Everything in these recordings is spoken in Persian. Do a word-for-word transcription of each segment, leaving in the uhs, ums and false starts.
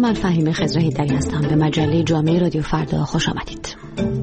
من فهیمه خضرهیدری هستم. به مجله جامعه رادیو فردا خوش آمدید.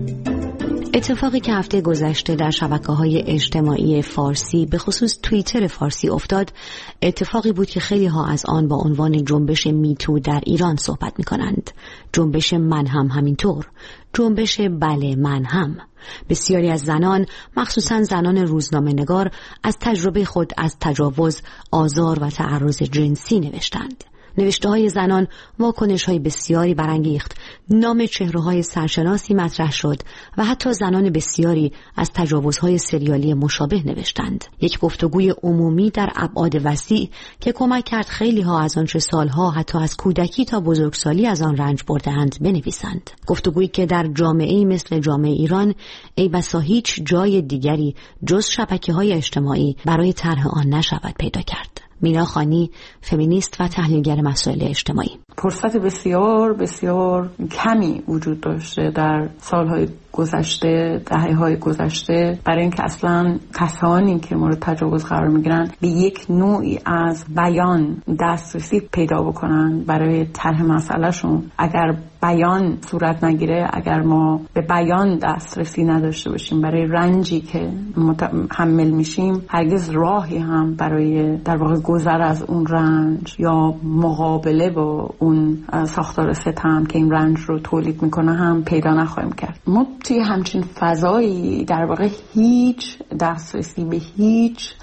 اتفاقی که هفته گذشته در شبکه‌های اجتماعی فارسی به خصوص توییتر فارسی افتاد، اتفاقی بود که خیلی ها از آن با عنوان جنبش میتو در ایران صحبت می‌کنند. جنبش من هم همینطور، جنبش بله من هم. بسیاری از زنان، مخصوصاً زنان روزنامه‌نگار، از تجربه خود از تجاوز، آزار و تعرض جنسی نوشتند. نوشته‌های زنان واکنش‌های بسیاری برانگیخت، نام چهره‌های سرشناسی مطرح شد و حتی زنان بسیاری از تجاوزهای سریالی مشابه نوشتند. یک گفتگوی عمومی در ابعاد وسیع که کمک کرد خیلی‌ها از آنچه سالها حتی از کودکی تا بزرگسالی از آن رنج برده‌اند بنویسند. گفتگویی که در جامعه‌ای مثل جامعه ایران ای بسا هیچ جای دیگری جز شبکه‌های اجتماعی برای طرح آن نشود پیدا کرد. مینا خانی، فمینیست و تحلیلگر مسائل اجتماعی: فرصت بسیار بسیار کمی وجود داشته در سالهای گذشته، دهه‌های گذشته، برای اینکه اصلا کسانی که مورد تجاوز قرار میگیرن به یک نوعی از بیان دسترسی پیدا بکنن برای طرح مسئلهشون. اگر بیان صورت نگیره، اگر ما به بیان دسترسی نداشته باشیم برای رنجی که متحمل میشیم، هرگز راهی هم برای در واقع گذر از اون رنج یا مقابله با اون ساختار ستم که این رنج رو تولید میکنه هم پیدا نخواهیم کرد. ما توی همچین فضایی در واقع هیچ دسترسی به هیچ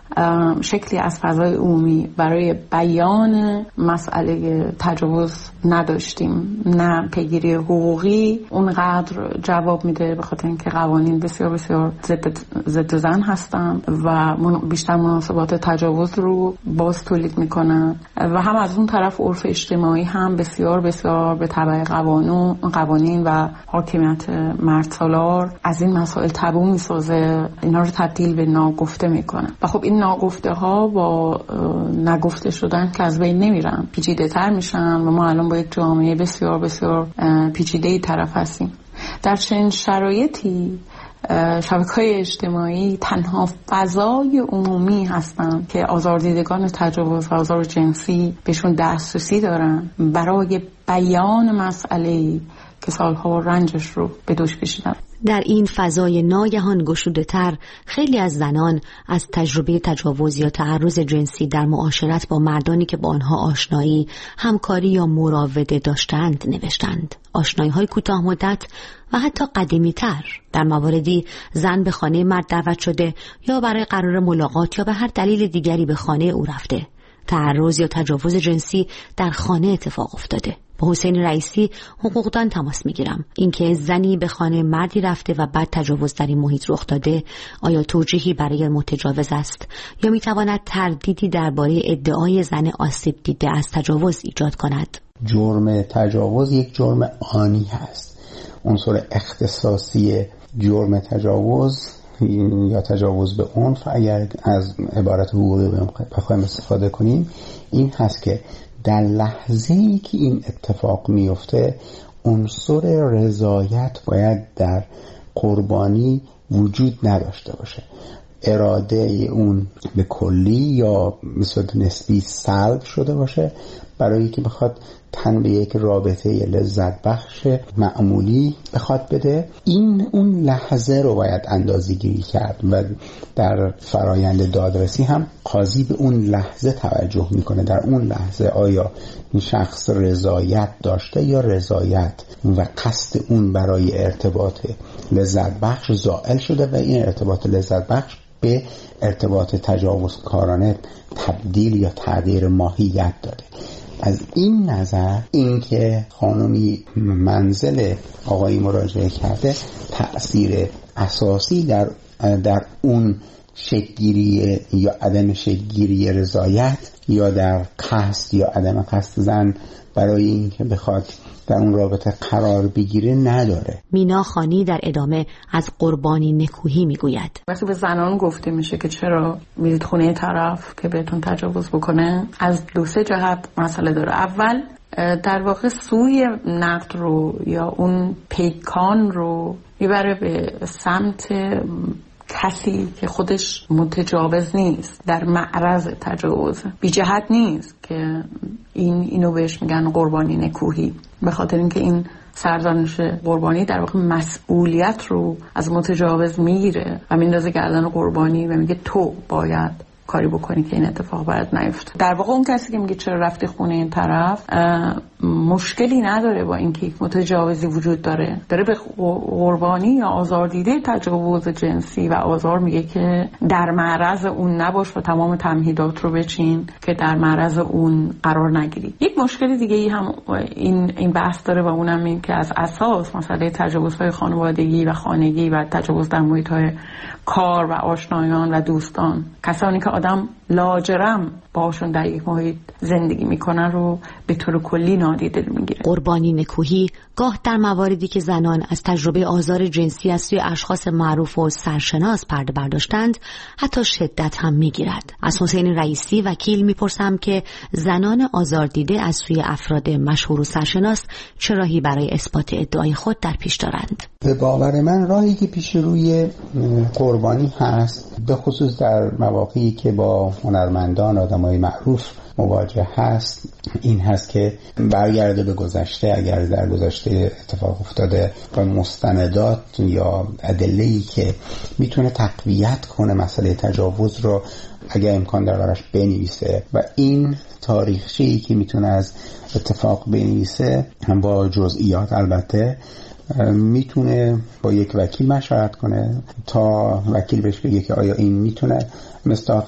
شکلی از فضای عمومی برای بیان مسئله تجاوز نداشتیم. نه پیگیری حقوقی اونقدر جواب میده، به خاطر اینکه قوانین بسیار بسیار ضد ضد زن هستن و بیشتر مناسبات تجاوز رو باز تولید میکنن، و هم از اون طرف عرف اجتماعی هم بسیار بسیار به تبع قوانین قوانین و حاکمیت مرد سالار از این مسائل تابو میسازه، اینا رو تبدیل به ناگفته میکنه. و خب این ناگفته ها با نگفته شدن که از بین نمیرن، پیچیده تر میشن و ما الان با یک جامعه بسیار بسیار پیچیده طرف هستیم. در چنین شرایطی شبکه‌های اجتماعی تنها فضای عمومی هستند که آزاردیدگان تجاوز و آزار جنسی بهشون دسترسی دارن برای بیان مسئله‌ای که سالها رنجش رو به دوش کشیدن. در این فضای ناگهان گشوده تر، خیلی از زنان از تجربه تجاوز یا تعرض جنسی در معاشرت با مردانی که با آنها آشنایی، همکاری یا مراوده داشتند نوشتند. آشنایی های کوتاه مدت و حتی قدیمی تر. در مواردی زن به خانه مرد دعوت شده یا برای قرار ملاقات یا به هر دلیل دیگری به خانه او رفته. تعرض یا تجاوز جنسی در خانه اتفاق افتاده. با حسین رئیسی، حقوقدان، تماس میگیرم. اینکه زنی به خانه مردی رفته و بعد تجاوز در این محیط رخ داده، آیا توجیهی برای متجاوز است یا میتواند تردیدی درباره ادعای زن آسیب دیده از تجاوز ایجاد کند؟ جرم تجاوز یک جرم آنی هست. عنصر اختصاصی جرم تجاوز یا تجاوز به عنف، اگر از عبارت حقوقی بخوایم استفاده کنیم، این هست که در لحظه‌ای که این اتفاق میفته عنصر رضایت باید در قربانی وجود نداشته باشه. اراده اون به کلی یا به صورت نسبی سلب شده باشه برای که بخواد تن به یک رابطه لذت بخش معمولی بخواد بده. این اون لحظه رو باید اندازه گیری کرد و در فرایند دادرسی هم قاضی به اون لحظه توجه میکنه. در اون لحظه آیا این شخص رضایت داشته یا رضایت و قصد اون برای ارتباط لذت بخش زائل شده و این ارتباط لذت بخش به ارتباط تجاوزکارانه تبدیل یا تغییر ماهیت داده. از این نظر اینکه خانمی منزل آقایی مراجعه کرده تأثیر اساسی در در اون شکل‌گیری یا عدم شکل‌گیری رضایت یا در قصد یا عدم قصد زن برای اینکه بخواد در اون رابطه قرار بگیره نداره. مینا خانی در ادامه از قربانی نکوهی میگوید: وقتی به زنان گفته میشه که چرا میرید خونه طرف که بهتون تجاوز بکنه، از دو سه جهت مسئله داره. اول در واقع سوی نقد رو یا اون پیکان رو میبره به سمت کسی که خودش متجاوز نیست، در معرض تجاوز، بی جهت نیست که این اینو بهش میگن قربانی نکوهی، به خاطر اینکه این سرزنش قربانی در واقع مسئولیت رو از متجاوز میگیره و میندازه گردن قربانی و میگه تو باید کاری بکنی که این اتفاق باید نیفته. در واقع اون کسی که میگه چرا رفتی خونه این طرف مشکلی نداره با اینکه متجاوزی وجود داره، داره به قربانی یا آزاردیده تجاوز جنسی و آزار میگه که در معرض اون نباش و تمام تمهیدات رو بچین که در معرض اون قرار نگیری. یک مشکل دیگه ای هم این این بحث داره و اونم این که از اساس مسئله تجاوزهای خانوادگی و خانگی و تجاوز در محیط‌های کار و آشنایان و دوستان، کسانی که آدم لاجرم باشون در یک محیط زندگی میکنن رو به طور کلی نادیده میگیره. قربانی نکوهی گاه در مواردی که زنان از تجربه آزار جنسی از سوی اشخاص معروف و سرشناس پرده برداشتند حتی شدت هم میگیرد. از حسین رئیسی وکیل میپرسم که زنان آزار دیده از سوی افراد مشهور و سرشناس چه راهی برای اثبات ادعای خود در پیش دارند؟ به باور من راهی که پیش روی قربانی هست، به خصوص در مواقعی که با هنرمندان، آدمای معروف مواجه هست، این هست که برگرده به گذشته، اگر در گذشته اتفاق افتاده و مستندات یا ادله‌ای که میتونه تقویت کنه مسئله تجاوز رو اگر امکان داره براش بنویسه و این تاریخچه‌ای که میتونه از اتفاق بنویسه هم با جزئیات البته میتونه با یک وکیل مشورت کنه تا وکیل بهش بگه که آیا این میتونه مصداق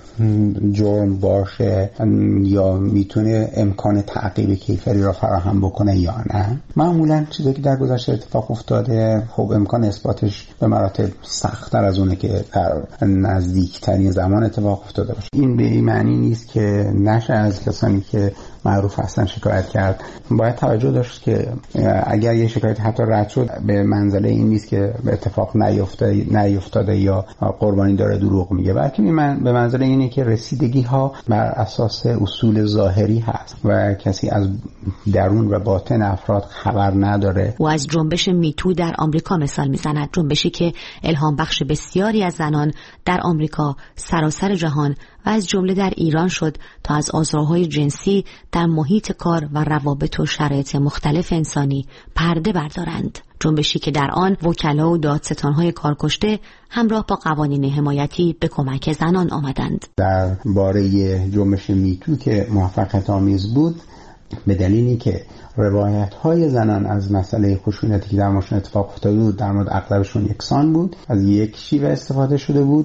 جرم باشه یا میتونه امکان تعقیب کیفری را فراهم بکنه یا نه. معمولا چیزی که در گذشته اتفاق افتاده خب امکان اثباتش به مراتب سخت‌تر از اونه که در نزدیکترین زمان اتفاق افتاده باشه. این به این معنی نیست که نشه از کسانی که معروف هستن شکایت کرد. باید توجه داشت که اگر یه شکایت حتی رد شد به منزله این نیست که به اتفاق نیفتاده نیفتاده یا قربانی داره دروغ میگه، بلکه من به منزله اینه که رسیدگی ها بر اساس اصول ظاهری هست و کسی از درون و باطن افراد خبر نداره. و از جنبش میتو در آمریکا مثال میزند، جنبشی که الهام بخش بسیاری از زنان در آمریکا، سراسر جهان و از جمله در ایران شد تا از آزارهای جنسی در محیط کار و روابط و شرایط مختلف انسانی پرده بردارند. جنبشی که در آن وکلا و دادستان‌های کارکشته همراه با قوانین حمایتی به کمک زنان آمدند. در باره جنبش میتو که موفقیت آمیز بود به دلیلی که روایت‌های زنان از مسئله خشونتی که در ماشین اتفاق افتاده بود در مورد اغلبشون یکسان بود، از یک شیوه استفاده شده بود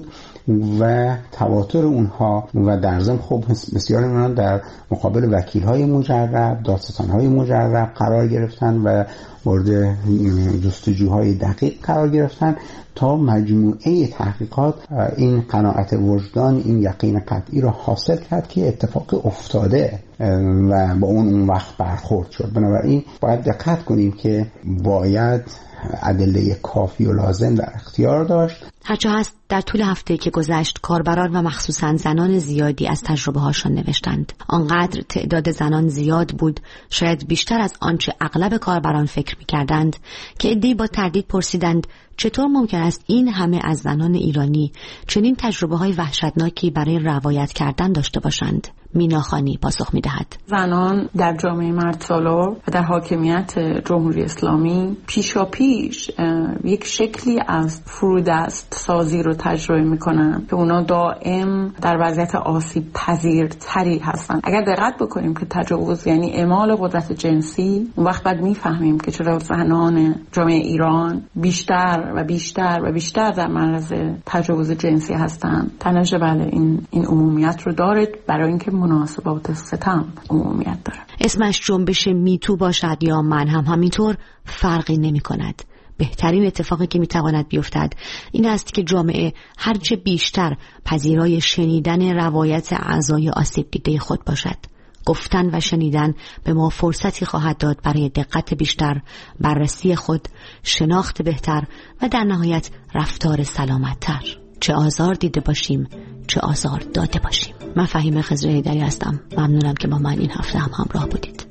و تواتر اونها و در ضمن خب بسیار اونها در مقابل وکیل‌های مجرب، دادستان‌های مجرب قرار گرفتن و مورد جستجوهای دقیق قرار گرفتن تا مجموعه تحقیقات این قناعت وجدان، این یقین قطعی را حاصل کرد که اتفاق افتاده و با اون اون وقت برخورد شد. بنابراین باید دقت کنیم که باید ادله کافی و لازم در اختیار داشت. هرچه هست در طول هفته که گذشت کاربران و مخصوصاً زنان زیادی از تجربه هاشان نوشتند. آنقدر تعداد زنان زیاد بود، شاید بیشتر از آنچه اغلب کاربران فکر می‌کردند، که عده‌ای با تردید پرسیدند چطور ممکن است این همه از زنان ایرانی چنین تجربه‌های وحشتناکی برای روایت کردن داشته باشند. مینا خانی پاسخ می‌دهد: زنان در جامعه مردسالار و در حاکمیت جمهوری اسلامی پیشاپیش یک شکلی از فرودست سازی رو تجربه می‌کنن که اونا دائم در وضعیت آسیب پذیرتری هستن. اگر دقت بکنیم که تجاوز یعنی اعمال قدرت جنسی، اون وقت بعد می‌فهمیم که چرا زنان جامعه ایران بیشتر و بیشتر و بیشتر در معرض تجاوز جنسی هستن. تنشه بله این این عمومیت رو داره برای اینکه مناسبات ستم عمومیت داره. اسمش جنبش میتو باشد یا من هم همینطور فرقی نمی کند. بهترین اتفاقی که میتواند بیفتد این است که جامعه هرچه بیشتر پذیرای شنیدن روایت اعضای آسیب دیده خود باشد. گفتن و شنیدن به ما فرصتی خواهد داد برای دقت بیشتر، بررسی خود، شناخت بهتر و در نهایت رفتار سلامت‌تر. چه آزار دیده باشیم، چه آزار داده باشیم. من فهیمه خضر حیدری هستم. ممنونم که با من این هفته هم همراه بودید.